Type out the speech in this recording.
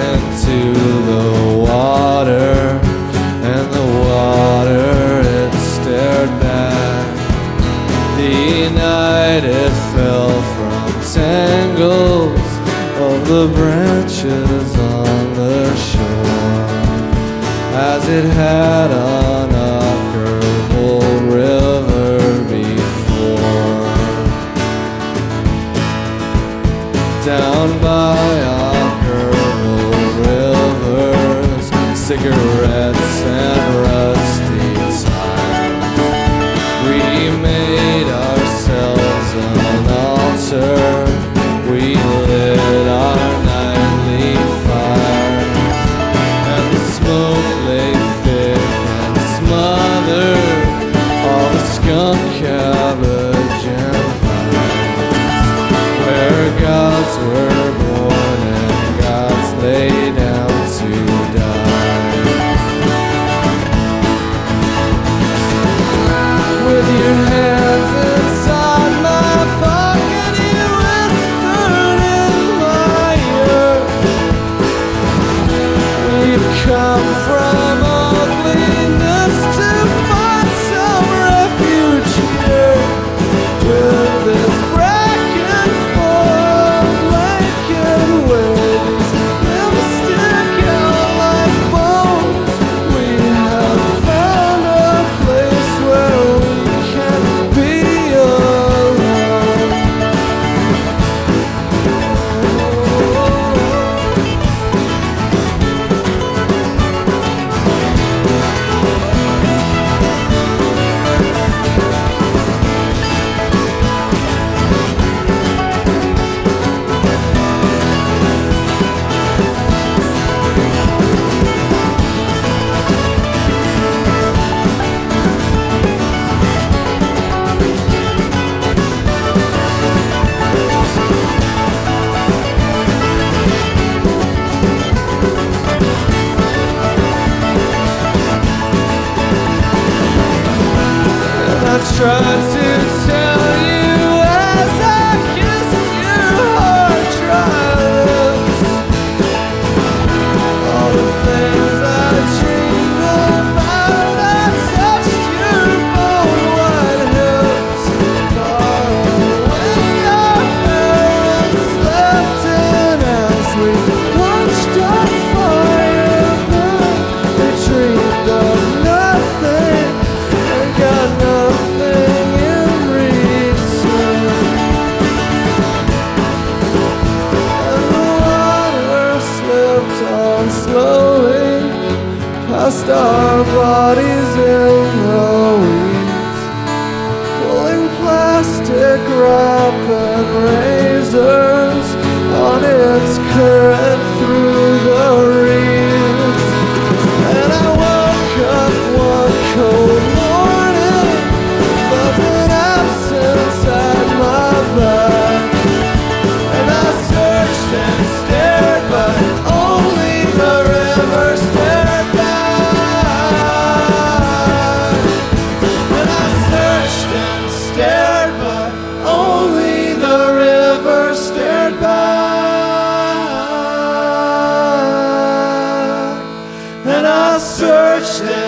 into the water, and the water it stared back. The night it fell from tangles of the branches on the shore, as it had on Ockerville River before. Down by Ockerville Rivers, cigarettes and rusty tires, we made ourselves an altar. We lit our nightly fires, and the smoke lay thick and smothered all the skunk cabbage and pines, where gods were born and gods lay down to die. With your hands inside my pocket, you whispered in my ear, we've come from ugliness to find some refuge here. With this back and forth blanket where these limbs stick out like bones, we have found a place where we can be alone. I tried to tell you as I kissed your hard dry lips, all the things I dreamed about. I touched your bone white hips, far away our parents slept in as we watched our fire burn. They dreamed of nothing and got nothing in return. And the water slipped on slowly past our bodies in the weeds, pulling plastic wrap and razors on its current through the reeds. And I woke up one cold morning, felt an absence at my back, and I searched and stared, but only the river stared back. And I searched and stared, but only the river stared back. And I searched